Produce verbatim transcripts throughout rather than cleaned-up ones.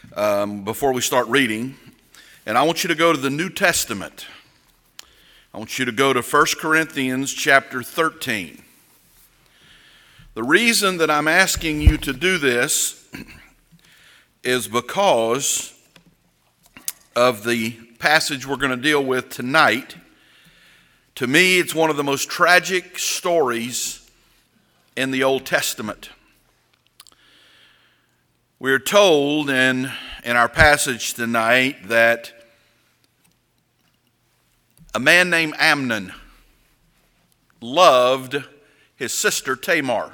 um, before we start reading. And I want you to go to the New Testament. I want you to go to First Corinthians chapter thirteen. The reason that I'm asking you to do this is because of the passage we're going to deal with tonight. To me, it's one of the most tragic stories in the Old Testament. We're told in, in our passage tonight that a man named Amnon loved his sister Tamar.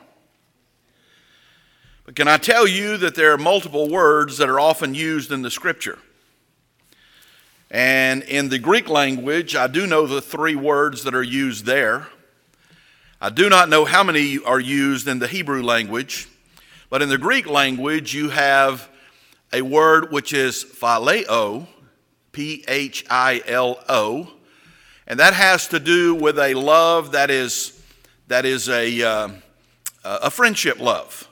But can I tell you that there are multiple words that are often used in the scripture? And in the Greek language, I do know the three words that are used there. I do not know how many are used in the Hebrew language, but in the Greek language, you have a word which is phileo, P H I L O, and that has to do with a love that is that is a uh, a friendship love.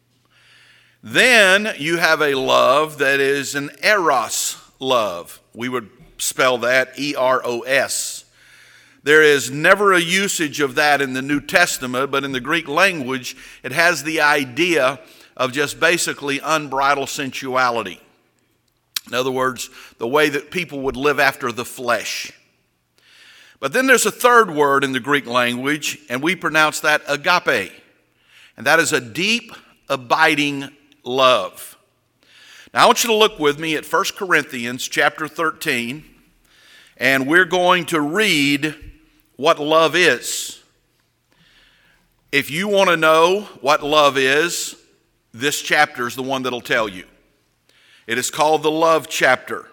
Then you have a love that is an eros love. We would spell that E R O S. There is never a usage of that in the New Testament, but in the Greek language, it has the idea of just basically unbridled sensuality. In other words, the way that people would live after the flesh. But then there's a third word in the Greek language, and we pronounce that agape. And that is a deep, abiding love. Now I want you to look with me at First Corinthians chapter thirteen, and we're going to read what love is. If you want to know what love is, this chapter is the one that'll tell you. It is called the love chapter.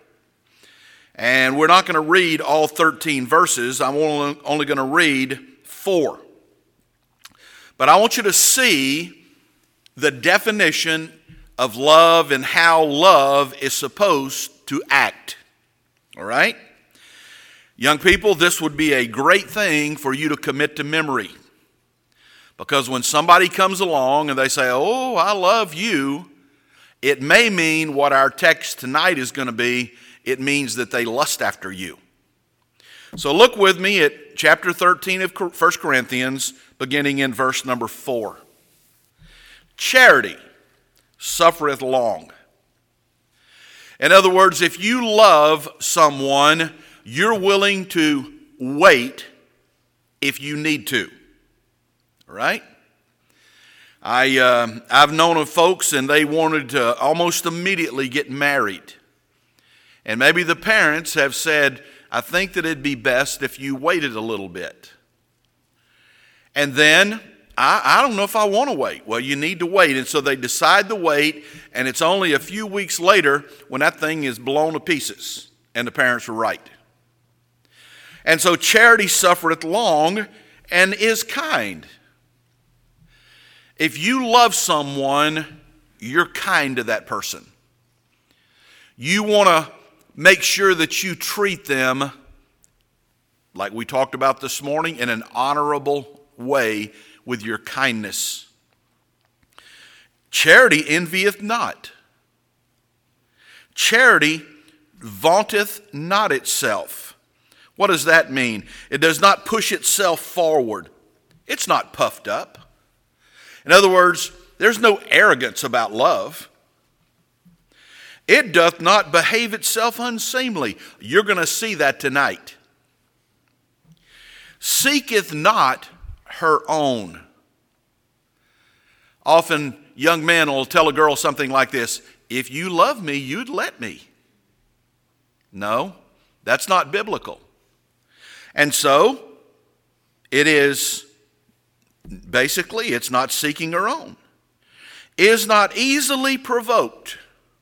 And we're not going to read all thirteen verses. I'm only, only going to read four. But I want you to see the definition of love and how love is supposed to act. All right? Young people, this would be a great thing for you to commit to memory. Because when somebody comes along and they say, "Oh, I love you," it may mean what our text tonight is going to be. It means that they lust after you. So look with me at chapter thirteen of First Corinthians, beginning in verse number four. Charity suffereth long. In other words, if you love someone, you're willing to wait if you need to. All right? I, uh, I've known of folks and they wanted to almost immediately get married. And maybe the parents have said, "I think that it'd be best if you waited a little bit." And then, I, I don't know if I want to wait. Well, you need to wait. And so they decide to wait, and it's only a few weeks later when that thing is blown to pieces, and the parents are right. And so charity suffereth long and is kind. If you love someone, you're kind to that person. You want to make sure that you treat them, like we talked about this morning, in an honorable way with your kindness. Charity envieth not. Charity vaunteth not itself. What does that mean? It does not push itself forward. It's not puffed up. In other words, there's no arrogance about love. It doth not behave itself unseemly. You're going to see that tonight. Seeketh not her own. Often young men will tell a girl something like this: "If you love me, you'd let me." No, that's not biblical. And so, it is, basically, it's not seeking her own. Is not easily provoked.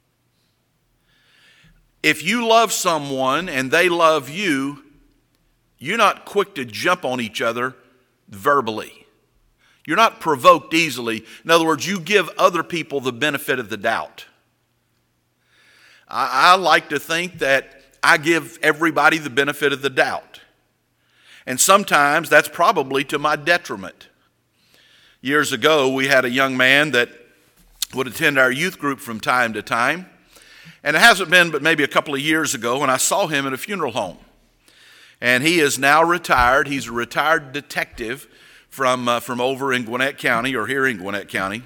If you love someone and they love you, you're not quick to jump on each other verbally. You're not provoked easily. In other words, you give other people the benefit of the doubt. I, I like to think that I give everybody the benefit of the doubt. And sometimes that's probably to my detriment. Years ago, we had a young man that would attend our youth group from time to time. And it hasn't been but maybe a couple of years ago when I saw him in a funeral home. And he is now retired. He's a retired detective from, uh, from over in Gwinnett County, or here in Gwinnett County.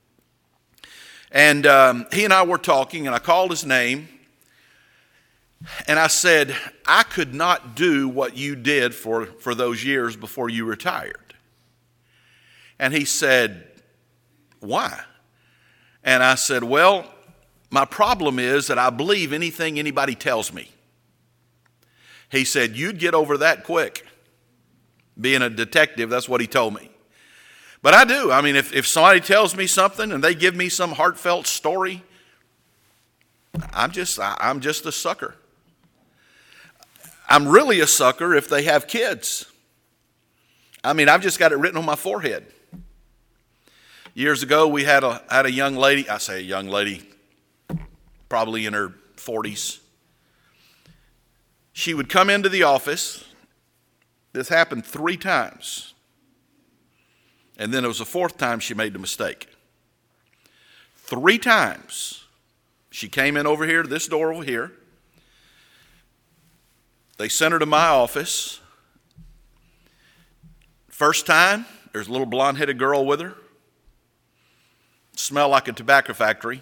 And um, he and I were talking, and I called his name. And I said, I could not do what you did for, for those years before you retired. And he said, why? And I said, well, my problem is that I believe anything anybody tells me. He said, you'd get over that quick. Being a detective, that's what he told me. But I do. I mean, if, if somebody tells me something and they give me some heartfelt story, I'm just, I'm just a sucker. I'm really a sucker if they have kids. I mean, I've just got it written on my forehead. Years ago, we had a, had a young lady, I say a young lady, probably in her forties. She would come into the office. This happened three times. And then it was the fourth time she made the mistake. Three times she came in over here to this door over here. They sent her to my office. First time, there's a little blonde-headed girl with her. Smelled like a tobacco factory.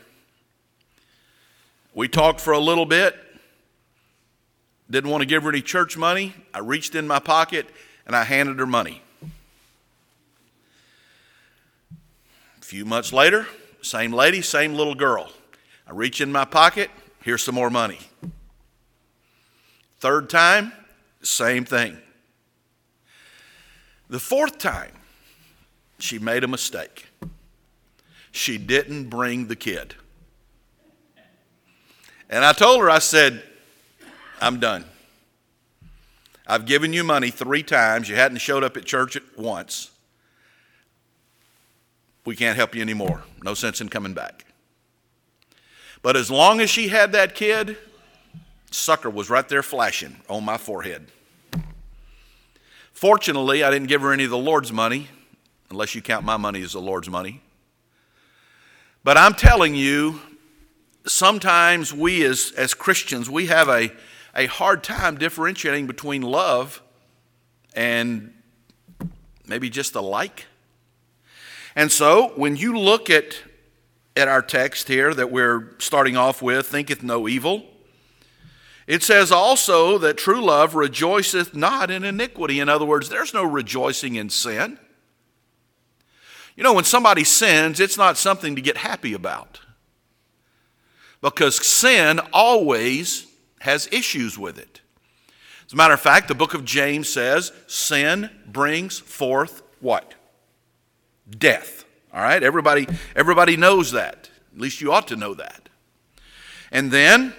We talked for a little bit. Didn't want to give her any church money. I reached in my pocket and I handed her money. A few months later, same lady, same little girl. I reach in my pocket, here's some more money. Third time, same thing. The fourth time, she made a mistake. She didn't bring the kid. And I told her, I said, I'm done. I've given you money three times. You hadn't showed up at church at once. We can't help you anymore. No sense in coming back. But as long as she had that kid, sucker was right there flashing on my forehead. Fortunately, I didn't give her any of the Lord's money, unless you count my money as the Lord's money. But I'm telling you, sometimes we as, as Christians, we have a, a hard time differentiating between love and maybe just a like. And so when you look at, at our text here that we're starting off with, thinketh no evil, it says also that true love rejoiceth not in iniquity. In other words, there's no rejoicing in sin. You know, when somebody sins, it's not something to get happy about. Because sin always has issues with it. As a matter of fact, the book of James says, sin brings forth what? Death. All right? Everybody, everybody knows that. At least you ought to know that. And then,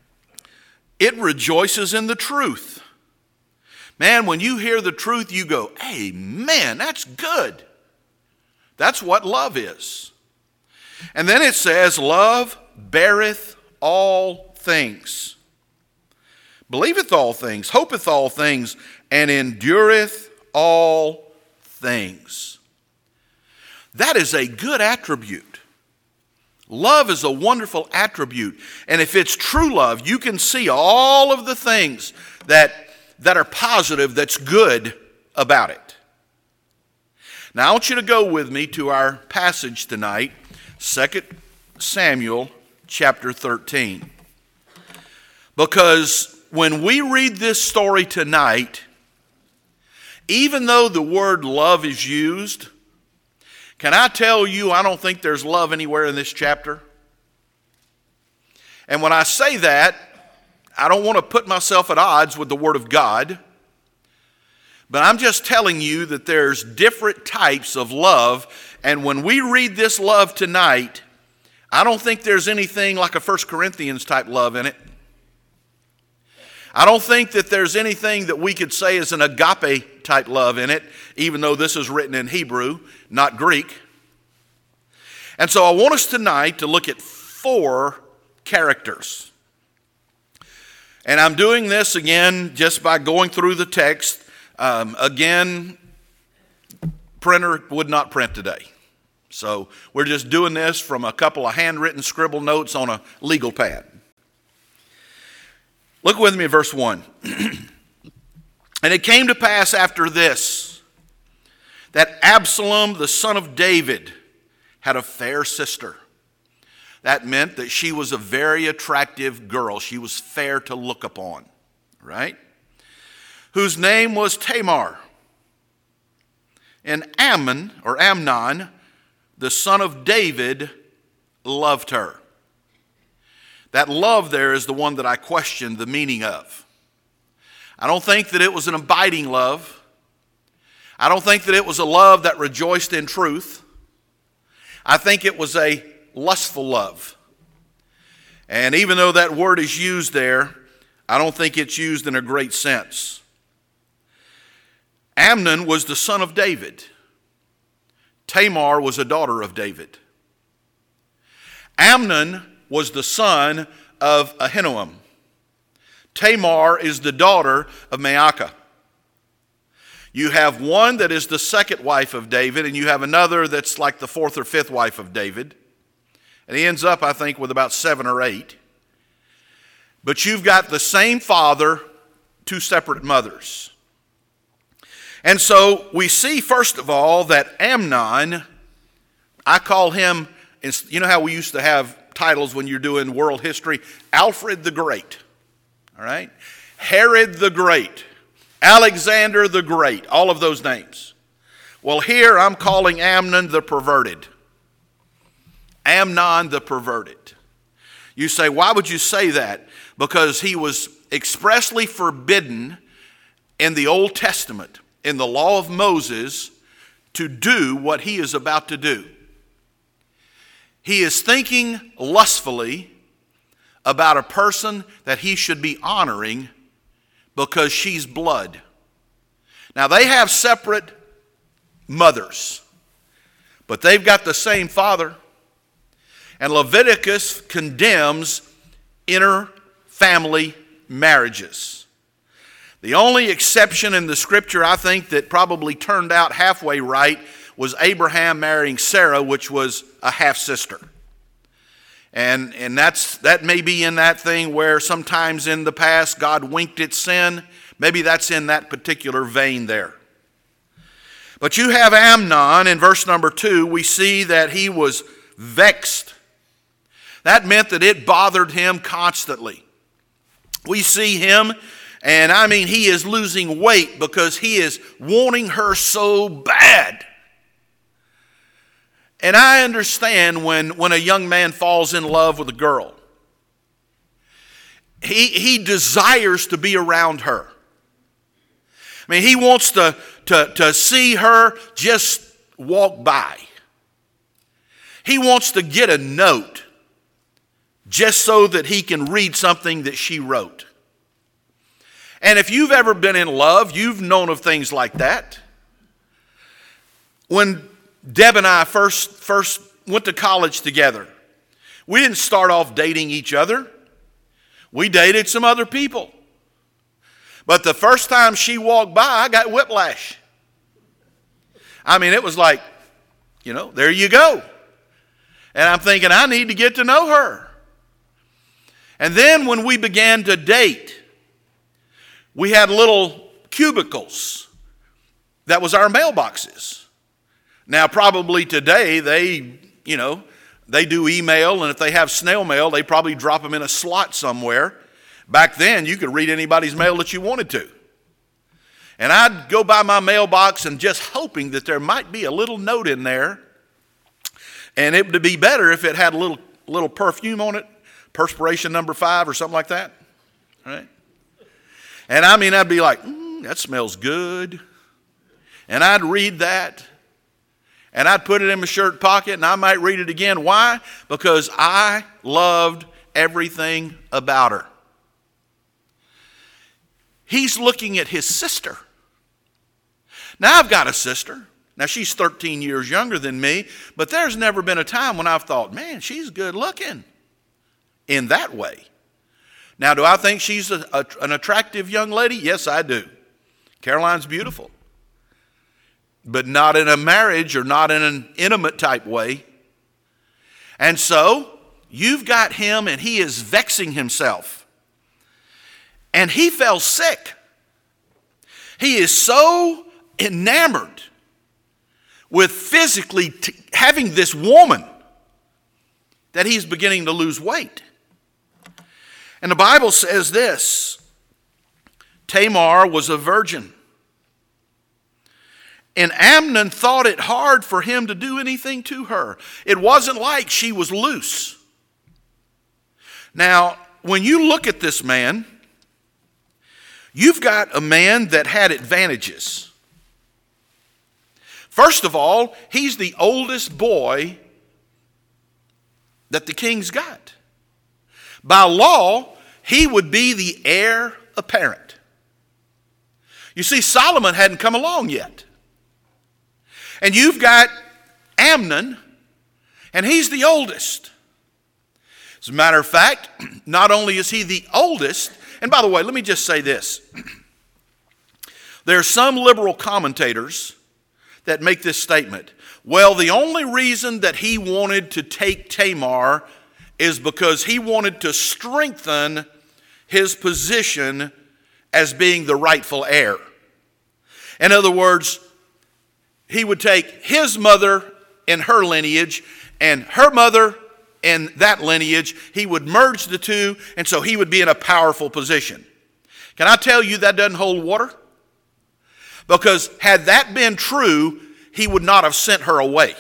it rejoices in the truth. Man, when you hear the truth, you go, amen, that's good. That's what love is. And then it says, love beareth all things, believeth all things, hopeth all things, and endureth all things. That is a good attribute. Love is a wonderful attribute. And if it's true love, you can see all of the things that, that are positive, that's good about it. Now, I want you to go with me to our passage tonight, Second Samuel chapter thirteen. Because when we read this story tonight, even though the word love is used, can I tell you I don't think there's love anywhere in this chapter? And when I say that, I don't want to put myself at odds with the Word of God. But I'm just telling you that there's different types of love. And when we read this love tonight, I don't think there's anything like a First Corinthians type love in it. I don't think that there's anything that we could say is an agape type love in it, even though this is written in Hebrew, not Greek. And so I want us tonight to look at four characters. And I'm doing this again just by going through the text. Um, again, printer would not print today. So we're just doing this from a couple of handwritten scribble notes on a legal pad. Look with me at verse one. And it came to pass after this, that Absalom, the son of David, had a fair sister. That meant that she was a very attractive girl. She was fair to look upon, right? Whose name was Tamar. And Ammon, or Amnon, the son of David, loved her. That love there is the one that I questioned the meaning of. I don't think that it was an abiding love. I don't think that it was a love that rejoiced in truth. I think it was a lustful love. And even though that word is used there, I don't think it's used in a great sense. Amnon was the son of David. Tamar was a daughter of David. Amnon was the son of Ahinoam. Tamar is the daughter of Maacah. You have one that is the second wife of David, and you have another that's like the fourth or fifth wife of David. And he ends up, I think, with about seven or eight. But you've got the same father, two separate mothers. And so we see, first of all, that Amnon, I call him, you know how we used to have titles when you're doing world history? Alfred the Great, all right? Herod the Great, Alexander the Great, all of those names. Well, here I'm calling Amnon the perverted. Amnon the perverted. You say, why would you say that? Because he was expressly forbidden in the Old Testament, in the law of Moses, to do what he is about to do. He is thinking lustfully about a person that he should be honoring because she's blood. Now, they have separate mothers, but they've got the same father. And Leviticus condemns inter-family marriages. The only exception in the scripture, I think, that probably turned out halfway right was Abraham marrying Sarah, which was a half-sister. And, and that's, that may be in that thing where sometimes in the past God winked at sin. Maybe that's in that particular vein there. But you have Amnon in verse number two. We see that he was vexed. That meant that it bothered him constantly. We see him, and I mean he is losing weight because he is wanting her so bad. And I understand when, when a young man falls in love with a girl. He, he desires to be around her. I mean, he wants to, to, to see her just walk by. He wants to get a note just so that he can read something that she wrote. And if you've ever been in love, you've known of things like that. When Deb and I first, first went to college together, we didn't start off dating each other. We dated some other people. But the first time she walked by, I got whiplash. I mean, it was like, you know, there you go. And I'm thinking, I need to get to know her. And then when we began to date, we had little cubicles. That was our mailboxes. Now, probably today, they, you know, they do email, and if they have snail mail, they probably drop them in a slot somewhere. Back then, you could read anybody's mail that you wanted to. And I'd go by my mailbox and just hoping that there might be a little note in there. And it would be better if it had a little, little perfume on it, perspiration number five or something like that. Right? And I mean, I'd be like, mm, that smells good. And I'd read that. And I'd put it in my shirt pocket, and I might read it again. Why? Because I loved everything about her. He's looking at his sister. Now, I've got a sister. Now, she's thirteen years younger than me, but there's never been a time when I've thought, man, she's good looking in that way. Now, do I think she's a, a, an attractive young lady? Yes, I do. Caroline's beautiful. But not in a marriage or not in an intimate type way. And so, you've got him and he is vexing himself. and he fell sick. He is so enamored with physically t- having this woman that he's beginning to lose weight. And the Bible says this: Tamar was a virgin, and Amnon thought it hard for him to do anything to her. It wasn't like she was loose. Now, when you look at this man, you've got a man that had advantages. First of all, he's the oldest boy that the king's got. By law, he would be the heir apparent. You see, Solomon hadn't come along yet. And you've got Amnon, and he's the oldest. As a matter of fact, not only is he the oldest, and by the way, let me just say this. There are some liberal commentators that make this statement. Well, the only reason that he wanted to take Tamar is because he wanted to strengthen his position as being the rightful heir. In other words, he would take his mother in her lineage and her mother in that lineage. He would merge the two, and so he would be in a powerful position. Can I tell you that doesn't hold water? Because had that been true, he would not have sent her away.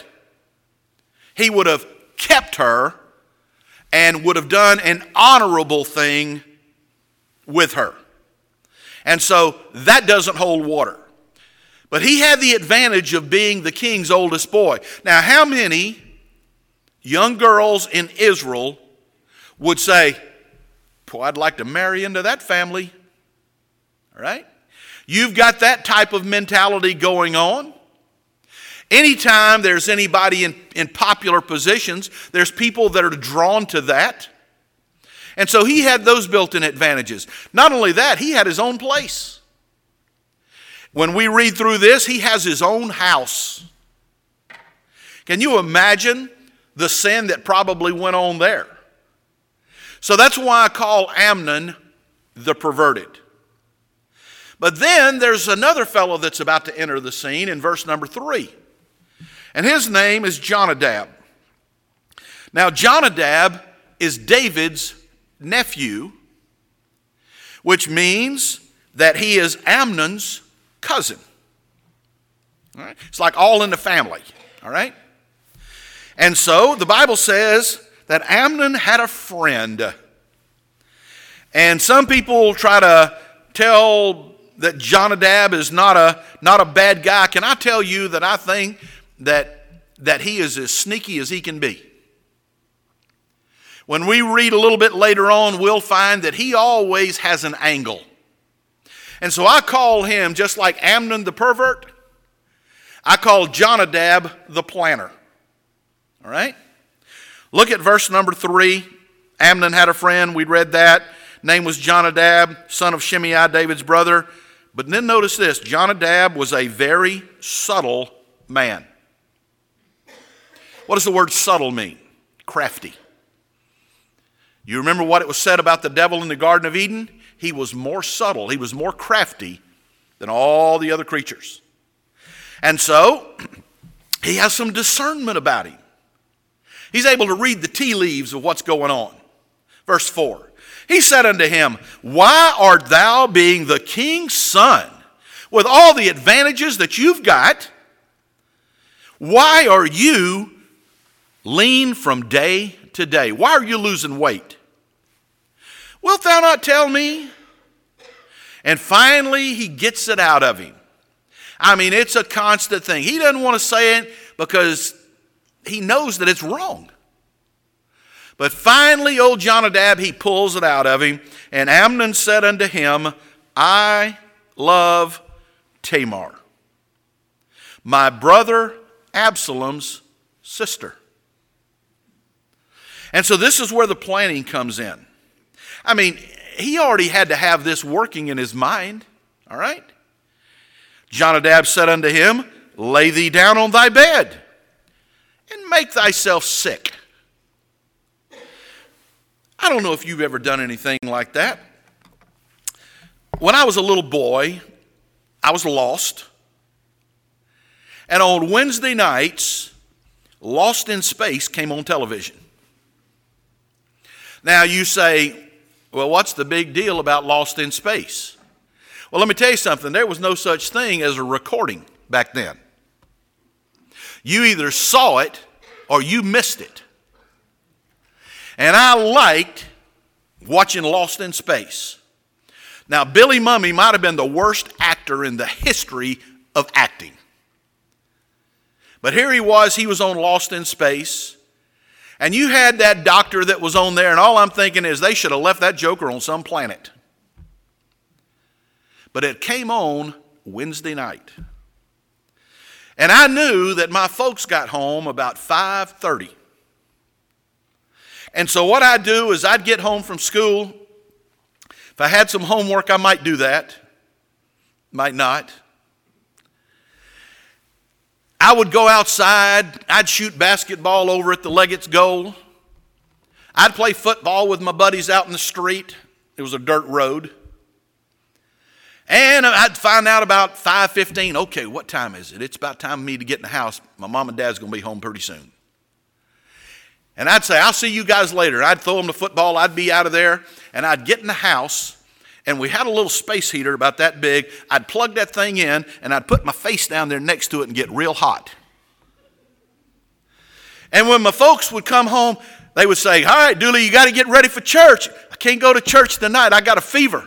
He would have kept her and would have done an honorable thing with her. And so that doesn't hold water. But he had the advantage of being the king's oldest boy. Now, how many young girls in Israel would say, boy, I'd like to marry into that family? All right? You've got that type of mentality going on. Anytime there's anybody in, in popular positions, there's people that are drawn to that. And so he had those built-in advantages. Not only that, he had his own place. When we read through this, he has his own house. Can you imagine the sin that probably went on there? So that's why I call Amnon the perverted. But then there's another fellow that's about to enter the scene in verse number three. And his name is Jonadab. Now, Jonadab is David's nephew, which means that he is Amnon's cousin. All right? It's like all in the family. All right? And so the Bible says that Amnon had a friend. And some people try to tell that Jonadab is not a, not a bad guy. Can I tell you that I think that, that he is as sneaky as he can be? When we read a little bit later on, we'll find that he always has an angle. And so I call him, just like Amnon the pervert, I call Jonadab the planner. All right? Look at verse number three. Amnon had a friend. We read that. Name was Jonadab, son of Shimei, David's brother. But then notice this. Jonadab was a very subtle man. What does the word subtle mean? Crafty. You remember what it was said about the devil in the Garden of Eden? He was more subtle. He was more crafty than all the other creatures. And so, he has some discernment about him. He's able to read the tea leaves of what's going on. Verse four. He said unto him, why art thou, being the king's son, with all the advantages that you've got, why are you lean from day to day? Why are you losing weight? Wilt thou not tell me? And finally, he gets it out of him. I mean, it's a constant thing. He doesn't want to say it because he knows that it's wrong. But finally, old Jonadab, he pulls it out of him. And Amnon said unto him, I love Tamar, my brother Absalom's sister. And so this is where the planning comes in. I mean, he already had to have this working in his mind. All right? Jonadab said unto him, lay thee down on thy bed and make thyself sick. I don't know if you've ever done anything like that. When I was a little boy, I was lost. And on Wednesday nights, Lost in Space came on television. Now you say, well, what's the big deal about Lost in Space? Well, let me tell you something. There was no such thing as a recording back then. You either saw it or you missed it. And I liked watching Lost in Space. Now, Billy Mumy might have been the worst actor in the history of acting. But here he was, he was on Lost in Space. And you had that doctor that was on there, and all I'm thinking is they should have left that joker on some planet. But it came on Wednesday night. And I knew that my folks got home about five thirty. And so what I'd do is I'd get home from school. If I had some homework, I might do that. Might not. I would go outside. I'd shoot basketball over at the Leggett's goal. I'd play football with my buddies out in the street. It was a dirt road. And I'd find out about five fifteen. Okay, what time is it? It's about time for me to get in the house. My mom and dad's going to be home pretty soon. And I'd say, I'll see you guys later. I'd throw them the football. I'd be out of there. And I'd get in the house. And we had a little space heater about that big. I'd plug that thing in. And I'd put my face down there next to it and get real hot. And when my folks would come home, they would say, all right, Dooley, you got to get ready for church. I can't go to church tonight. I got a fever.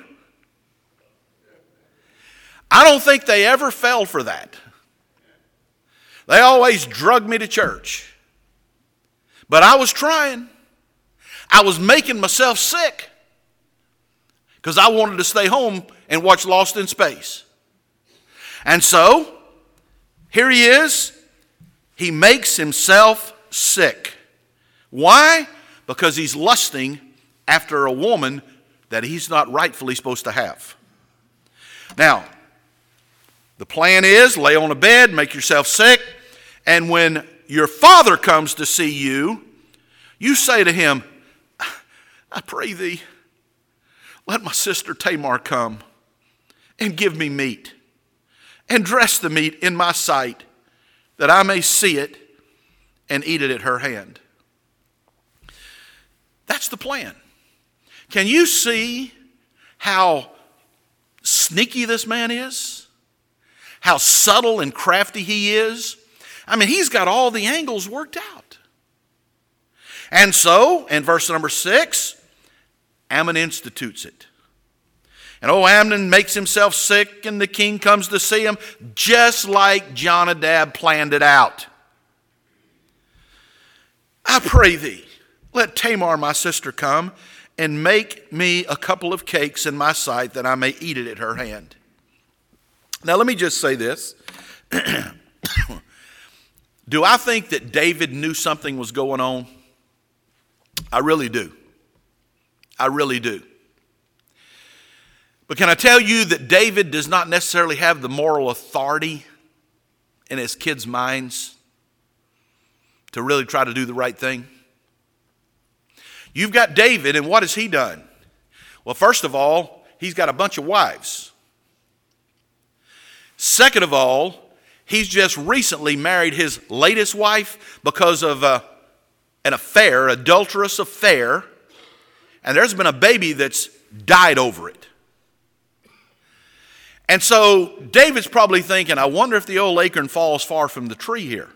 I don't think they ever fell for that. They always drugged me to church. But I was trying. I was making myself sick because I wanted to stay home and watch Lost in Space. And so, here he is. He makes himself sick. Why? Because he's lusting after a woman that he's not rightfully supposed to have. Now, the plan is lay on a bed, make yourself sick, and when your father comes to see you, you say to him, I pray thee, let my sister Tamar come and give me meat and dress the meat in my sight that I may see it and eat it at her hand. That's the plan. Can you see how sneaky this man is? How subtle and crafty he is? I mean, he's got all the angles worked out. And so, in verse number six, Amnon institutes it. And oh, Amnon makes himself sick, and the king comes to see him, just like Jonadab planned it out. I pray thee, let Tamar my sister come, and make me a couple of cakes in my sight, that I may eat it at her hand. Now let me just say this. Do I think that David knew something was going on? I really do. I really do. But can I tell you that David does not necessarily have the moral authority in his kids' minds to really try to do the right thing? You've got David, and what has he done? Well, first of all, he's got a bunch of wives. Second of all, he's just recently married his latest wife because of uh, an affair, adulterous affair, and there's been a baby that's died over it. And so David's probably thinking, I wonder if the old acorn falls far from the tree here.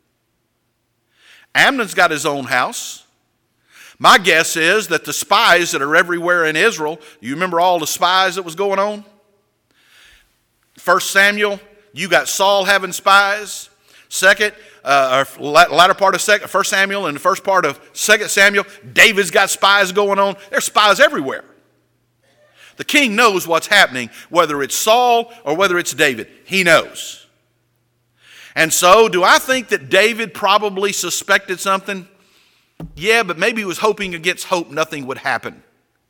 Amnon's got his own house. My guess is that the spies that are everywhere in Israel, you remember all the spies that was going on? First Samuel, you got Saul having spies. Second, uh, or latter part of second, First Samuel and the first part of Second Samuel, David's got spies going on. There's spies everywhere. The king knows what's happening, whether it's Saul or whether it's David. He knows. And so, do I think that David probably suspected something? Yeah, but maybe he was hoping against hope nothing would happen.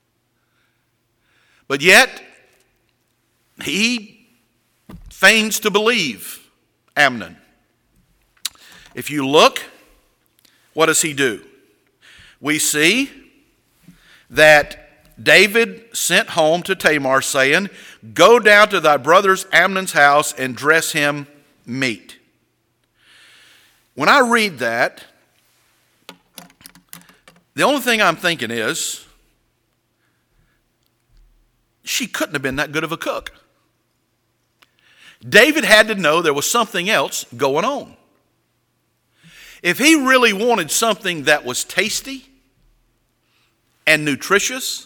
But yet, he feigns to believe Amnon. If you look, what does he do? We see that David sent home to Tamar, saying, "Go down to thy brother's Amnon's house and dress him meat." When I read that, the only thing I'm thinking is, she couldn't have been that good of a cook. David had to know there was something else going on. If he really wanted something that was tasty and nutritious,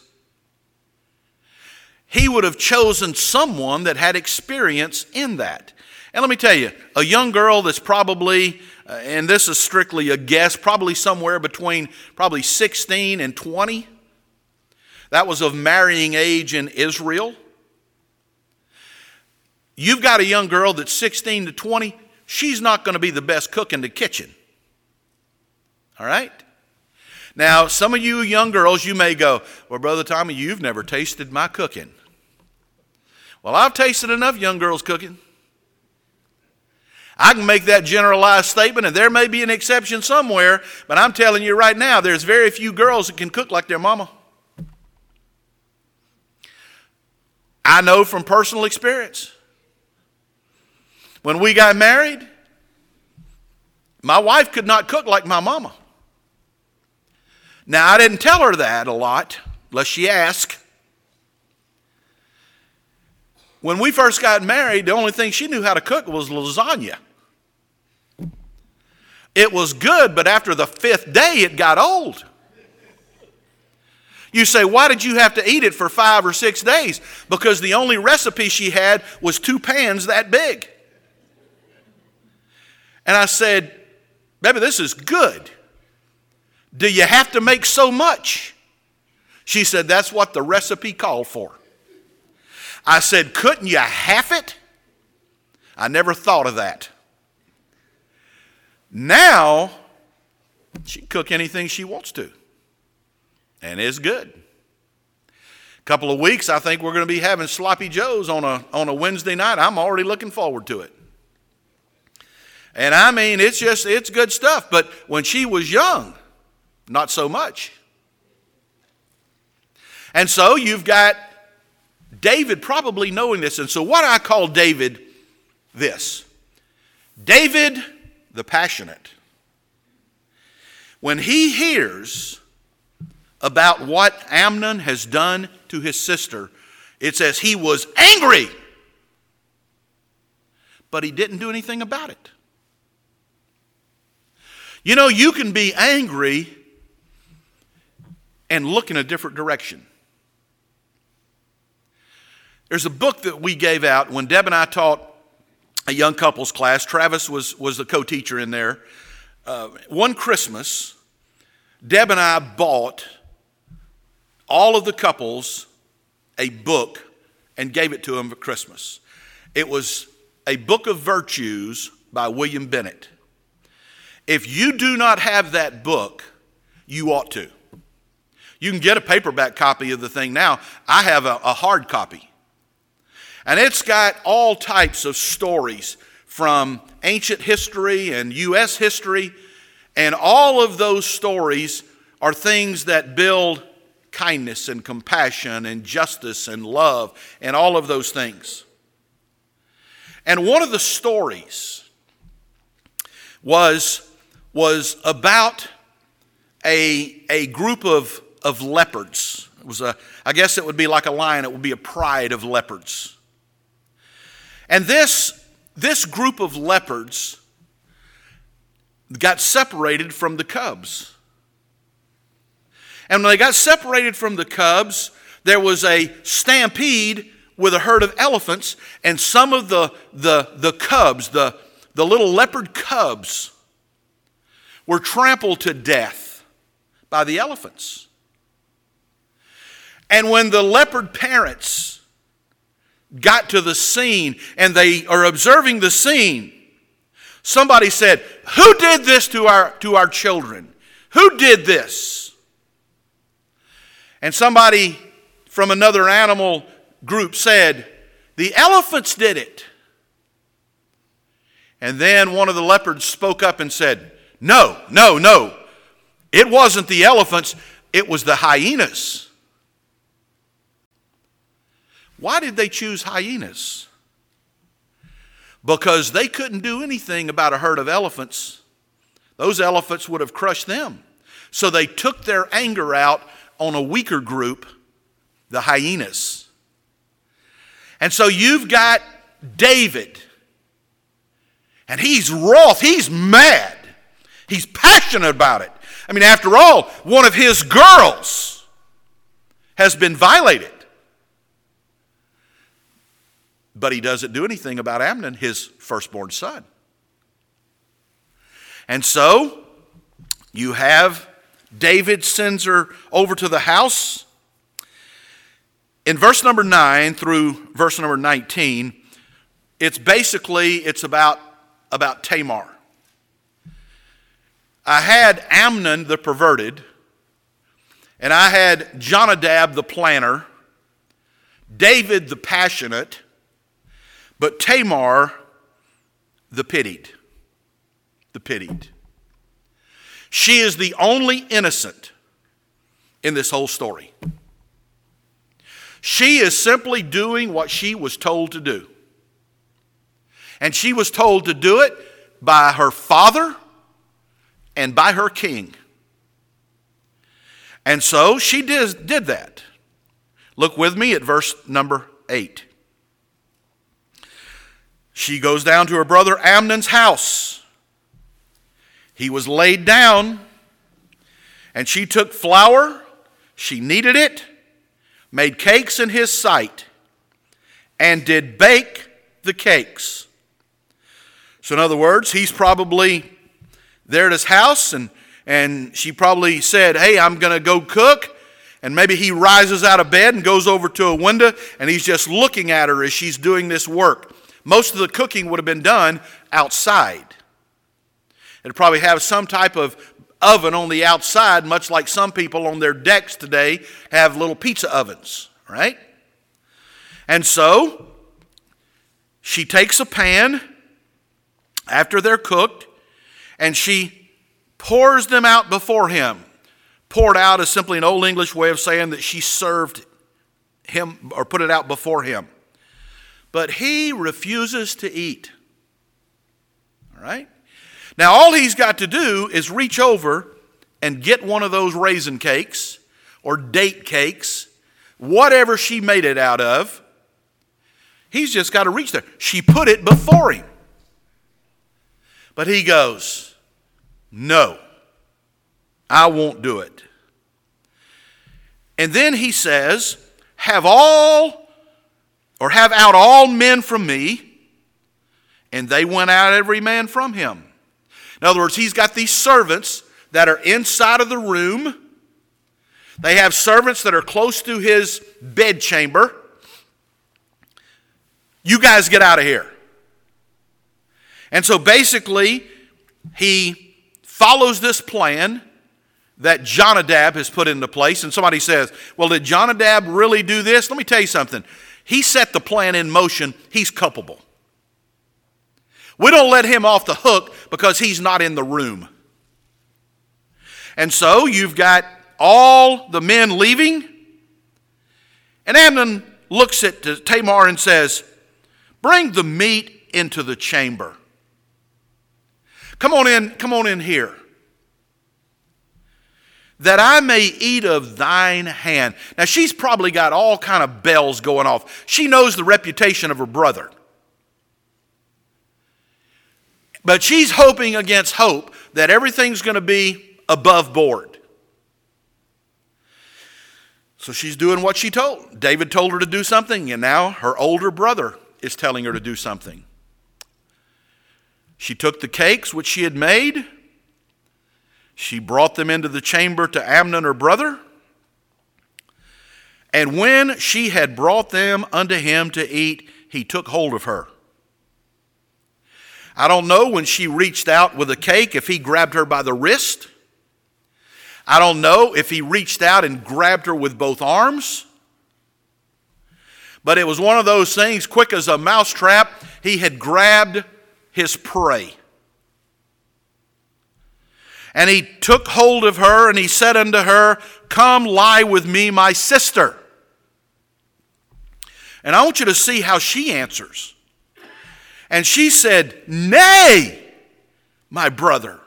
he would have chosen someone that had experience in that. And let me tell you, a young girl that's probably, uh, and this is strictly a guess, probably somewhere between probably sixteen and twenty. That was of marrying age in Israel. You've got a young girl that's sixteen to twenty, she's not going to be the best cook in the kitchen. All right? Now, some of you young girls, you may go, "Well, Brother Tommy, you've never tasted my cooking." Well, I've tasted enough young girls cooking. I can make that generalized statement, and there may be an exception somewhere, but I'm telling you right now, there's very few girls that can cook like their mama. I know from personal experience. When we got married, my wife could not cook like my mama. Now, I didn't tell her that a lot, unless she asked. When we first got married, the only thing she knew how to cook was lasagna. It was good, but after the fifth day, it got old. You say, "Why did you have to eat it for five or six days?" Because the only recipe she had was two pans that big. And I said, "Baby, this is good. Do you have to make so much?" She said, "That's what the recipe called for." I said, "Couldn't you half it?" I never thought of that. Now, she can cook anything she wants to. And it's good. A couple of weeks, I think we're going to be having sloppy joes on a, on a Wednesday night. I'm already looking forward to it. And I mean, it's just, it's good stuff. But when she was young, not so much. And so you've got David probably knowing this. And so what I call David this. David the passionate. When he hears about what Amnon has done to his sister, it says he was angry. But he didn't do anything about it. You know, you can be angry and look in a different direction. There's a book that we gave out when Deb and I taught a young couples class. Travis was, was the co-teacher in there. Uh, one Christmas, Deb and I bought all of the couples a book and gave it to them for Christmas. It was a book of virtues by William Bennett. If you do not have that book, you ought to. You can get a paperback copy of the thing now. I have a, a hard copy. And it's got all types of stories from ancient history and U S history. And all of those stories are things that build kindness and compassion and justice and love and all of those things. And one of the stories was, was about a, a group of, of leopards. It was a, I guess it would be like a lion. It would be a pride of leopards. And this, this group of leopards got separated from the cubs. And when they got separated from the cubs, there was a stampede with a herd of elephants, and some of the, the, the cubs, the, the little leopard cubs, were trampled to death by the elephants. And when the leopard parents got to the scene and they are observing the scene, somebody said, "Who did this to our, to our children? Who did this?" And somebody from another animal group said, "The elephants did it." And then one of the leopards spoke up and said, "No, no, no. It wasn't the elephants. It was the hyenas." Why did they choose hyenas? Because they couldn't do anything about a herd of elephants. Those elephants would have crushed them. So they took their anger out on a weaker group, the hyenas. And so you've got David, and he's wroth, he's mad, he's passionate about it. I mean, after all, one of his girls has been violated. But he doesn't do anything about Amnon, his firstborn son. And so you have David sends her over to the house. In verse number nine through verse number nineteen, it's basically, it's about, about Tamar. I had Amnon the perverted, and I had Jonadab the planner, David the passionate, but Tamar the pitied. The pitied. She is the only innocent in this whole story. She is simply doing what she was told to do. And she was told to do it by her father and by her king. And so she did, did that. Look with me at verse number eight. She goes down to her brother Amnon's house. He was laid down, and she took flour, she kneaded it, made cakes in his sight, and did bake the cakes. So in other words, he's probably there at his house, and, and she probably said, hey, I'm going to go cook. And maybe he rises out of bed and goes over to a window, and he's just looking at her as she's doing this work. Most of the cooking would have been done outside. It'd probably have some type of oven on the outside, much like some people on their decks today have little pizza ovens, right? And so she takes a pan after they're cooked, and she pours them out before him. Poured out is simply an old English way of saying that she served him or put it out before him. But he refuses to eat. All right? Now, all he's got to do is reach over and get one of those raisin cakes or date cakes, whatever she made it out of. He's just got to reach there. She put it before him. But he goes, no, I won't do it. And then he says, have all, or have out all men from me. And they went out every man from him. In other words, he's got these servants that are inside of the room. They have servants that are close to his bedchamber. You guys get out of here. And so basically, he follows this plan that Jonadab has put into place. And somebody says, well, did Jonadab really do this? Let me tell you something. He set the plan in motion. He's culpable. We don't let him off the hook because he's not in the room. And so you've got all the men leaving. And Amnon looks at Tamar and says, bring the meat into the chamber. Come on in, come on in here. That I may eat of thine hand. Now she's probably got all kind of bells going off. She knows the reputation of her brother. But she's hoping against hope that everything's going to be above board. So she's doing what she told. David told her to do something, and now her older brother is telling her to do something. She took the cakes which she had made. She brought them into the chamber to Amnon, her brother. And when she had brought them unto him to eat, he took hold of her. I don't know when she reached out with a cake if he grabbed her by the wrist. I don't know if he reached out and grabbed her with both arms. But it was one of those things, quick as a mousetrap, he had grabbed his prey. And he took hold of her and he said unto her, come lie with me, my sister. And I want you to see how she answers. And she said, "Nay, my brother,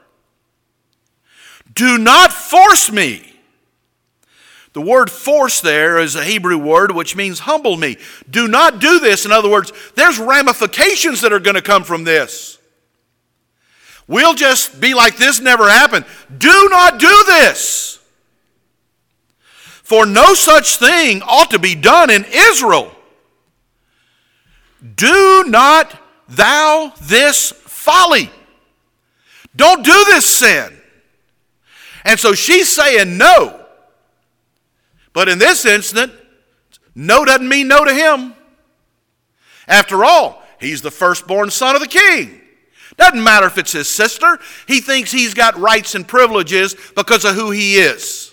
do not force me." The word force there is a Hebrew word which means humble me. Do not do this. In other words, there's ramifications that are going to come from this. We'll just be like this never happened. Do not do this. For no such thing ought to be done in Israel. Do not thou this folly. Don't do this sin. And so she's saying no. But in this instant, no doesn't mean no to him. After all, he's the firstborn son of the king. Doesn't matter if it's his sister. He thinks he's got rights and privileges because of who he is.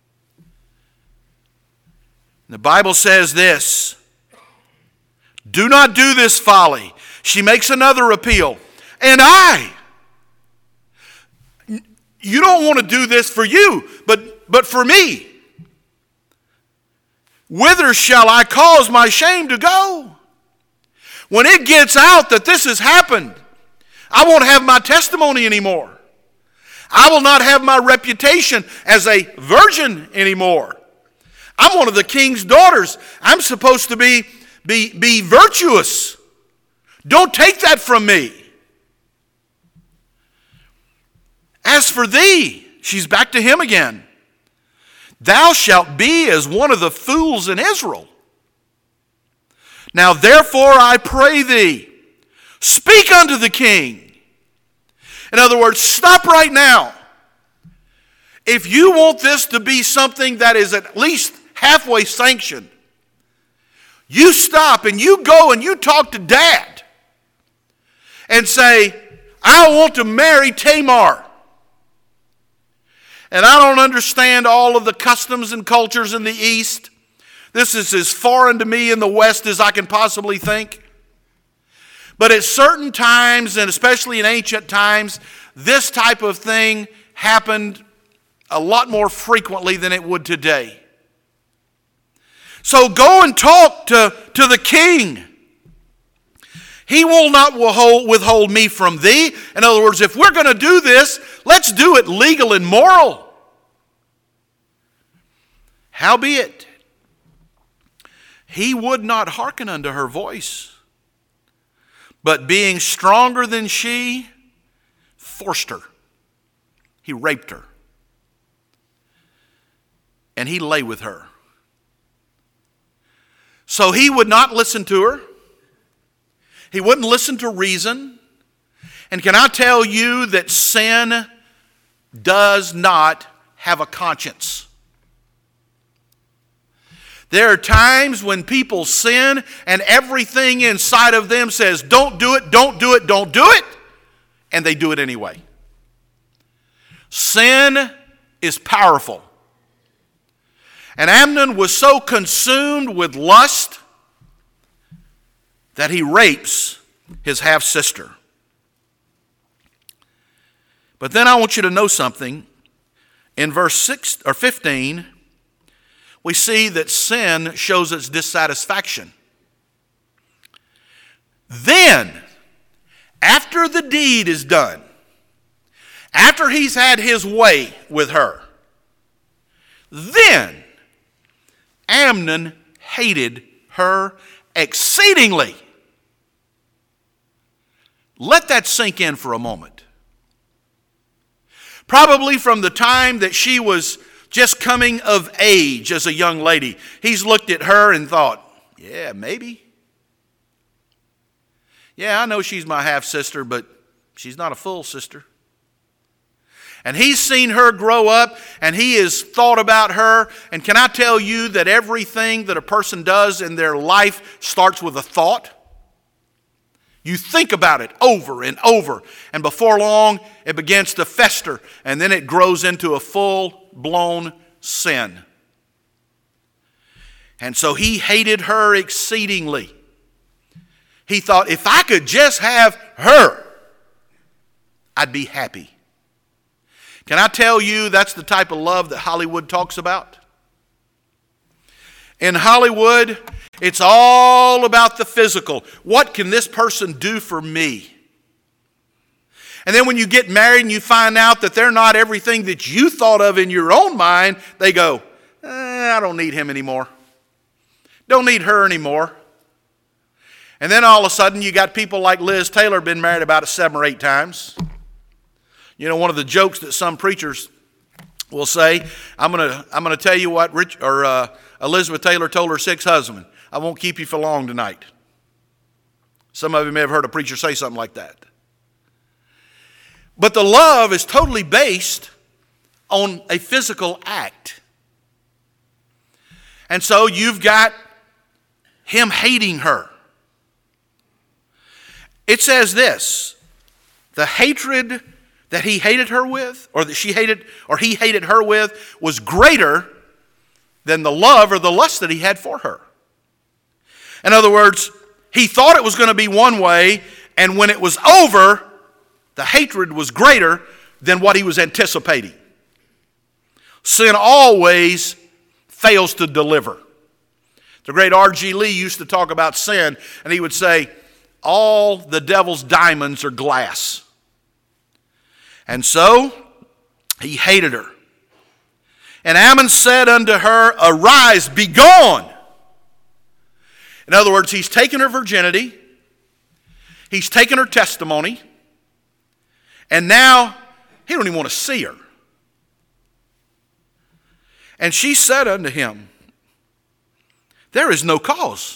The Bible says this, do not do this folly. She makes another appeal. And I, you don't want to do this for you, but, but for me. Whither shall I cause my shame to go? When it gets out that this has happened, I won't have my testimony anymore. I will not have my reputation as a virgin anymore. I'm one of the king's daughters. I'm supposed to be, be, be virtuous. Don't take that from me. As for thee, she's back to him again. Thou shalt be as one of the fools in Israel. Now therefore I pray thee, speak unto the king. In other words, stop right now. If you want this to be something that is at least halfway sanctioned, you stop and you go and you talk to Dad and say, I want to marry Tamar. And I don't understand all of the customs and cultures in the East. This is as foreign to me in the West as I can possibly think. But at certain times, and especially in ancient times, this type of thing happened a lot more frequently than it would today. So go and talk to, to the king. He will not withhold, withhold me from thee. In other words, if we're going to do this, let's do it legal and moral. Howbeit, he would not hearken unto her voice, but being stronger than she, forced her. He raped her. And he lay with her. So he would not listen to her. He wouldn't listen to reason. And can I tell you that sin does not have a conscience? There are times when people sin and everything inside of them says, don't do it, don't do it, don't do it. And they do it anyway. Sin is powerful. And Amnon was so consumed with lust that he rapes his half-sister. But then I want you to know something. In verse six or fifteen, we see that sin shows its dissatisfaction. Then, after the deed is done, after he's had his way with her, then Amnon hated her exceedingly. Let that sink in for a moment. Probably from the time that she was just coming of age as a young lady, he's looked at her and thought, yeah, maybe. Yeah, I know she's my half-sister, but she's not a full sister. And he's seen her grow up, and he has thought about her. And can I tell you that everything that a person does in their life starts with a thought? You think about it over and over, and before long, it begins to fester, and then it grows into a full-blown sin. And so he hated her exceedingly. He thought, if I could just have her, I'd be happy. Can I tell you that's the type of love that Hollywood talks about? In Hollywood, It's all about the physical. What can this person do for me? And then when you get married and you find out that they're not everything that you thought of in your own mind, they go, eh, I don't need him anymore. Don't need her anymore. And then all of a sudden you got people like Liz Taylor, been married about seven or eight times. You know, one of the jokes that some preachers will say, I'm going to I'm going to tell you what Rich, or uh, Elizabeth Taylor told her sixth husband. I won't keep you for long tonight. Some of you may have heard a preacher say something like that. But the love is totally based on a physical act. And so you've got him hating her. It says this, the hatred that he hated her with, or that she hated, or he hated her with, was greater than the love or the lust that he had for her. In other words, he thought it was going to be one way, and when it was over, the hatred was greater than what he was anticipating. Sin always fails to deliver. The great R G Lee used to talk about sin, and he would say, all the devil's diamonds are glass. And so, he hated her. And Ammon said unto her, arise, be gone. In other words, he's taken her virginity. He's taken her testimony. And now, he don't even want to see her. And she said unto him, there is no cause.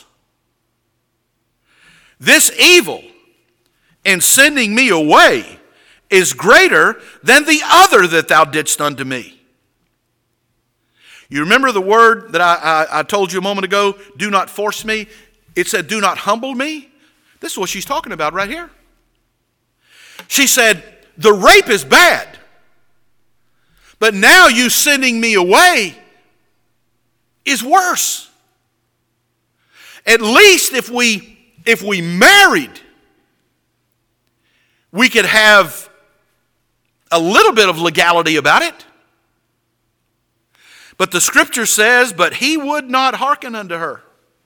This evil in sending me away is greater than the other that thou didst unto me. You remember the word that I, I, I told you a moment ago, do not force me? It said, do not humble me. This is what she's talking about right here. She said, the rape is bad. But now you sending me away is worse. At least if we, if we married, we could have a little bit of legality about it. But the scripture says, but he would not hearken unto her.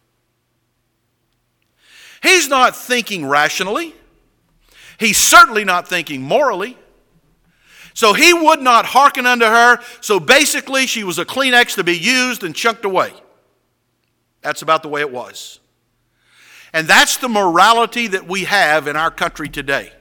He's not thinking rationally. He's certainly not thinking morally. So he would not hearken unto her. So basically she was a Kleenex to be used and chucked away. That's about the way it was. And that's the morality that we have in our country today.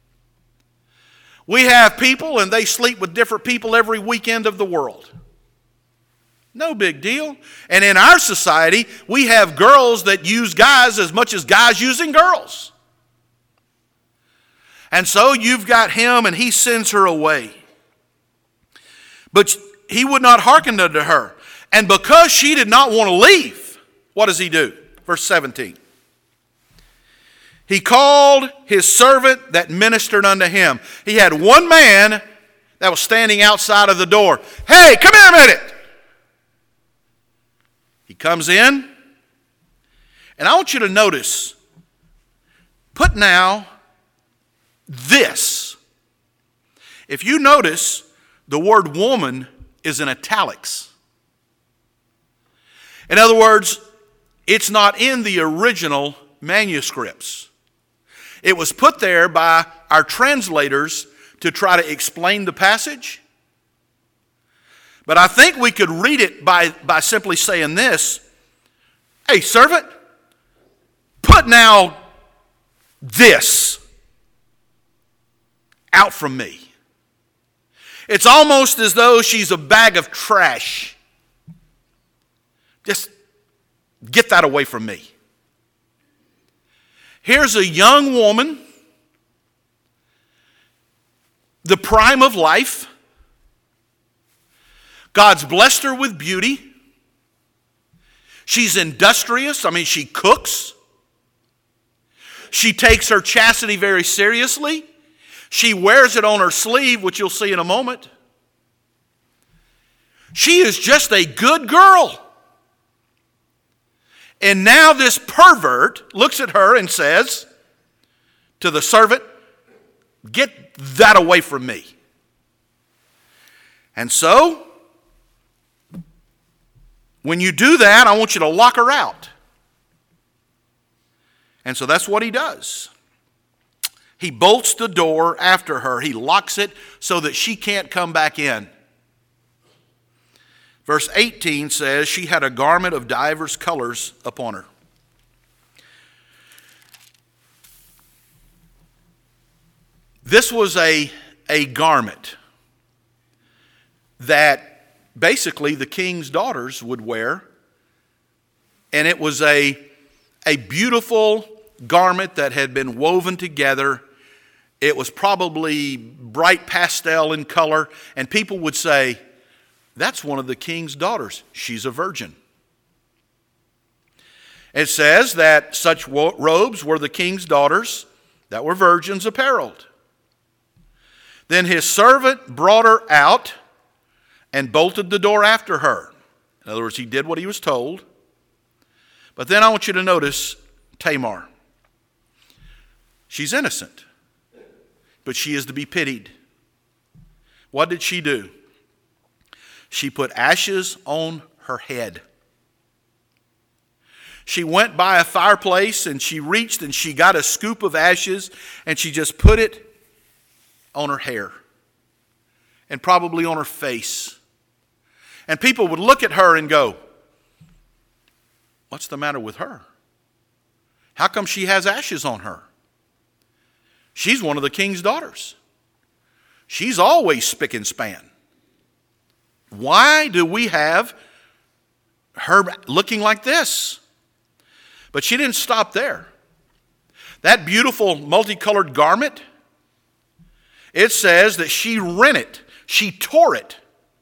We have people and they sleep with different people every weekend of the world. No big deal. And in our society, we have girls that use guys as much as guys using girls. And so you've got him and he sends her away. But he would not hearken unto her. And because she did not want to leave, what does he do? Verse seventeen. He called his servant that ministered unto him. He had one man that was standing outside of the door. Hey, come here a minute. He comes in. And I want you to notice, put now this. If you notice, the word woman is in italics. In other words, it's not in the original manuscripts. It was put there by our translators to try to explain the passage. But I think we could read it by, by simply saying this. Hey, servant, put now this out from me. It's almost as though she's a bag of trash. Just get that away from me. Here's a young woman, the prime of life. God's blessed her with beauty. She's industrious. I mean, she cooks. She takes her chastity very seriously. She wears it on her sleeve, which you'll see in a moment. She is just a good girl. And now this pervert looks at her and says to the servant, get that away from me. And so, when you do that, I want you to lock her out. And so that's what he does. He bolts the door after her. He locks it so that she can't come back in. Verse eighteen says, she had a garment of divers colors upon her. This was a, a garment that basically the king's daughters would wear. And it was a, a beautiful garment that had been woven together. It was probably bright pastel in color. And people would say, that's one of the king's daughters. She's a virgin. It says that such robes were the king's daughters that were virgins apparelled. Then his servant brought her out and bolted the door after her. In other words, he did what he was told. But then I want you to notice Tamar. She's innocent, but she is to be pitied. What did she do? She put ashes on her head. She went by a fireplace and she reached and she got a scoop of ashes and she just put it on her hair and probably on her face. And people would look at her and go, what's the matter with her? How come she has ashes on her? She's one of the king's daughters. She's always spick and span. Why do we have her looking like this? But she didn't stop there. That beautiful multicolored garment, it says that she rent it. She tore it.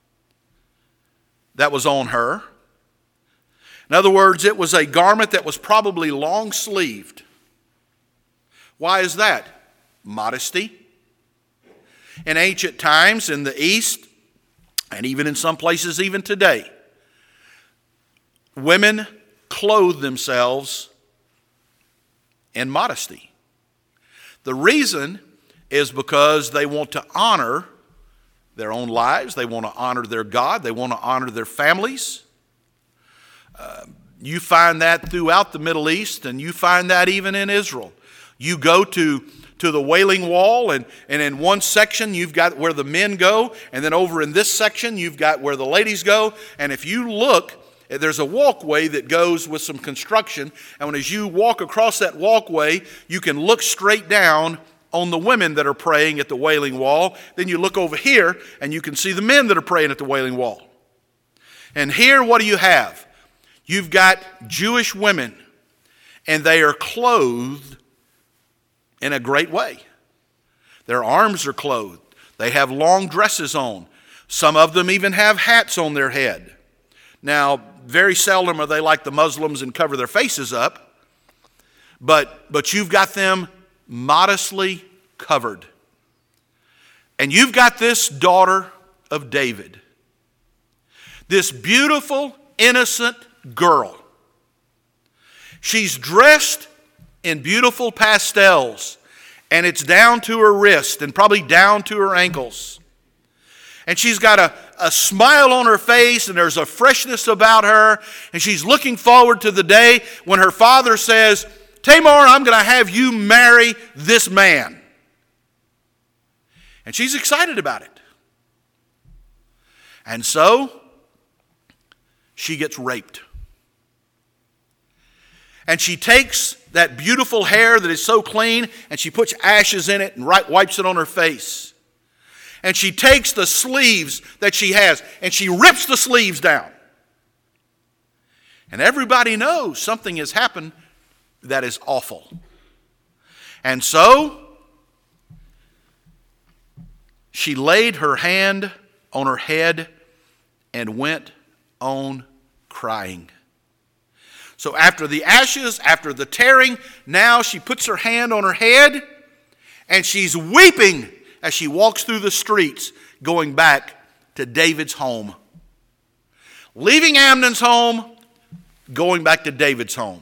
That was on her. In other words, it was a garment that was probably long-sleeved. Why is that? Modesty. In ancient times in the East, and even in some places even today, women clothe themselves in modesty. The reason is because they want to honor their own lives. They want to honor their God. They want to honor their families. Uh, you find that throughout the Middle East, and you find that even in Israel. You go to, to the Wailing Wall, and, and in one section you've got where the men go, and then over in this section you've got where the ladies go. And if you look, there's a walkway that goes with some construction, and when as you walk across that walkway, you can look straight down on the women that are praying at the Wailing Wall. Then you look over here, and you can see the men that are praying at the Wailing Wall. And here, what do you have? You've got Jewish women, and they are clothed in a great way. Their arms are clothed. They have long dresses on. Some of them even have hats on their head. Now, very seldom are they like the Muslims and cover their faces up, but, but you've got them modestly covered. And you've got this daughter of David, this beautiful, innocent girl. She's dressed in beautiful pastels, and it's down to her wrist and probably down to her ankles. And she's got a, a smile on her face, and there's a freshness about her, and she's looking forward to the day when her father says, Tamar, I'm going to have you marry this man. And she's excited about it. And so, she gets raped. And she takes that beautiful hair that is so clean, and she puts ashes in it and wipes it on her face. And she takes the sleeves that she has, and she rips the sleeves down. And everybody knows something has happened that is awful. And so, she laid her hand on her head and went on crying. So after the ashes, after the tearing, now she puts her hand on her head and she's weeping as she walks through the streets going back to David's home. Leaving Amnon's home, going back to David's home.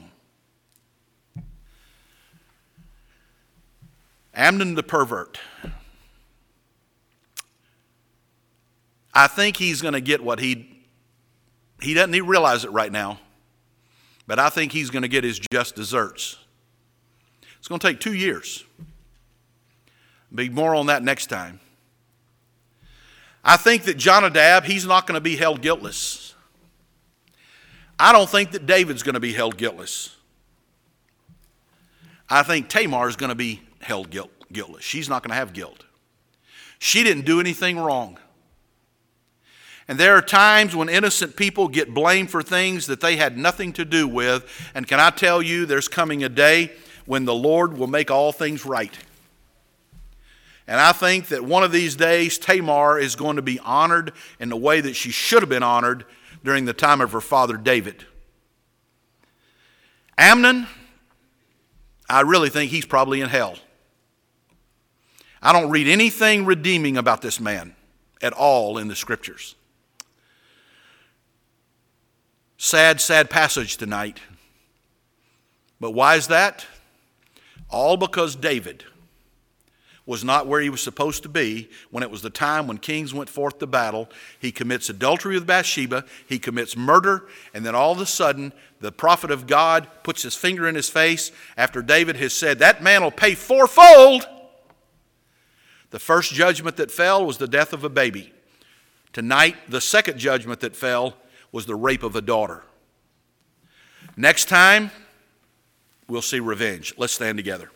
Amnon the pervert. I think he's going to get what he, he doesn't realize it right now, but I think he's going to get his just desserts. It's going to take two years. Be more on that next time. I think that Jonadab, he's not going to be held guiltless. I don't think that David's going to be held guiltless. I think Tamar is going to be held guilt, guiltless. She's not going to have guilt. She didn't do anything wrong. And there are times when innocent people get blamed for things that they had nothing to do with. And can I tell you, there's coming a day when the Lord will make all things right. And I think that one of these days, Tamar is going to be honored in the way that she should have been honored during the time of her father David. Amnon, I really think he's probably in hell. I don't read anything redeeming about this man at all in the Scriptures. Sad, sad passage tonight. But why is that? All because David was not where he was supposed to be when it was the time when kings went forth to battle. He commits adultery with Bathsheba. He commits murder. And then all of a sudden, the prophet of God puts his finger in his face after David has said, that man will pay fourfold. The first judgment that fell was the death of a baby. Tonight, the second judgment that fell was the rape of a daughter. Next time, we'll see revenge. Let's stand together.